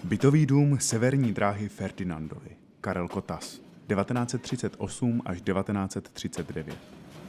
Bytový dům Severní dráhy Ferdinandovy, Karel Kotas, 1938 až 1939.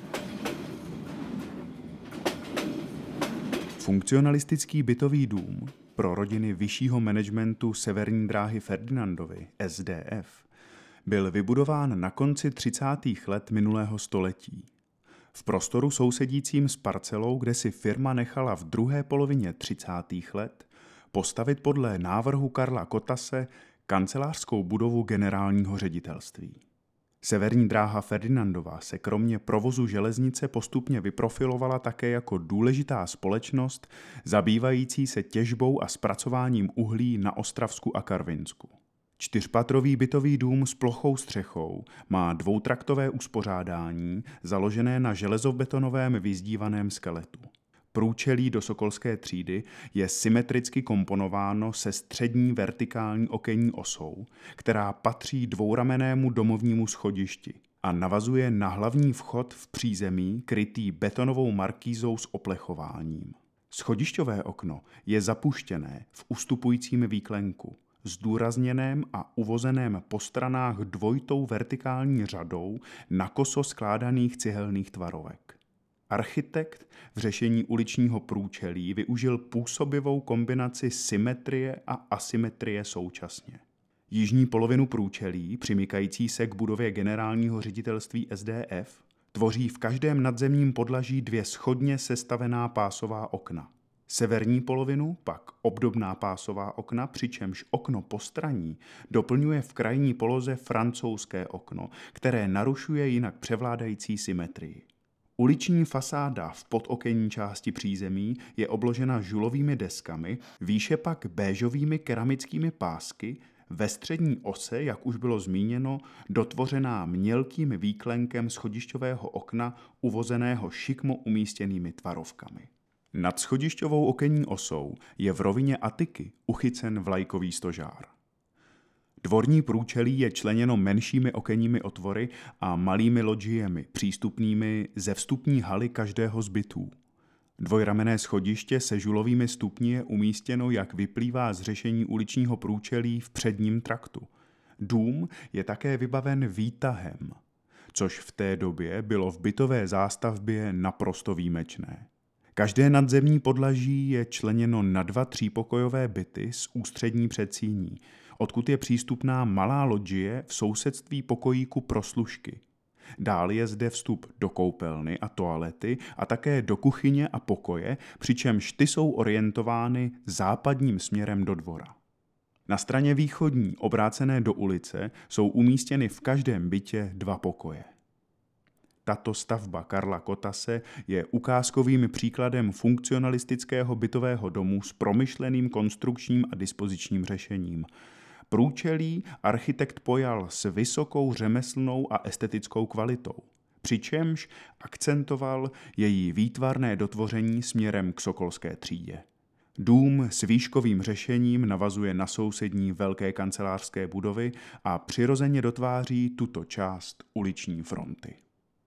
Funkcionalistický bytový dům pro rodiny vyššího managementu Severní dráhy Ferdinandovy, SDF, byl vybudován na konci 30. let minulého století. V prostoru sousedícím s parcelou, kde si firma nechala v druhé polovině 30. let postavit podle návrhu Karla Kotase kancelářskou budovu generálního ředitelství. Severní dráha Ferdinandova se kromě provozu železnice postupně vyprofilovala také jako důležitá společnost zabývající se těžbou a zpracováním uhlí na Ostravsku a Karvinsku. Čtyřpatrový bytový dům s plochou střechou má dvoutraktové uspořádání založené na železobetonovém vyzdívaném skeletu. Průčelí do sokolské třídy je symetricky komponováno se střední vertikální okenní osou, která patří dvouramennému domovnímu schodišti a navazuje na hlavní vchod v přízemí krytý betonovou markýzou s oplechováním. Schodišťové okno je zapuštěné v ustupujícím výklenku, zdůrazněném a uvozeném po stranách dvojitou vertikální řadou nakoso skládaných cihelných tvarovek. Architekt v řešení uličního průčelí využil působivou kombinaci symetrie a asymetrie současně. Jižní polovinu průčelí, přimykající se k budově generálního ředitelství SDF, tvoří v každém nadzemním podlaží dvě shodně sestavená pásová okna. Severní polovinu pak obdobná pásová okna, přičemž okno postraní doplňuje v krajní poloze francouzské okno, které narušuje jinak převládající symetrii. Uliční fasáda v podokenní části přízemí je obložena žulovými deskami, výše pak béžovými keramickými pásky, ve střední ose, jak už bylo zmíněno, dotvořená mělkým výklenkem schodišťového okna uvozeného šikmo umístěnými tvarovkami. Nad schodišťovou okenní osou je v rovině atiky uchycen vlajkový stožár. Dvorní průčelí je členěno menšími okenními otvory a malými lodžiemi, přístupnými ze vstupní haly každého z bytů. Dvojramenné schodiště se žulovými stupni je umístěno, jak vyplývá z řešení uličního průčelí v předním traktu. Dům je také vybaven výtahem, což v té době bylo v bytové zástavbě naprosto výjimečné. Každé nadzemní podlaží je členěno na 2 třípokojové byty s ústřední předsíní, odkud je přístupná malá lodžie v sousedství pokojíku pro služky. Dál je zde vstup do koupelny a toalety a také do kuchyně a pokoje, přičemž ty jsou orientovány západním směrem do dvora. Na straně východní, obrácené do ulice, jsou umístěny v každém bytě 2 pokoje. Tato stavba Karla Kotase je ukázkovým příkladem funkcionalistického bytového domu s promyšleným konstrukčním a dispozičním řešením. Průčelí architekt pojal s vysokou řemeslnou a estetickou kvalitou, přičemž akcentoval její výtvarné dotvoření směrem k sokolské třídě. Dům s výškovým řešením navazuje na sousední velké kancelářské budovy a přirozeně dotváří tuto část uliční fronty.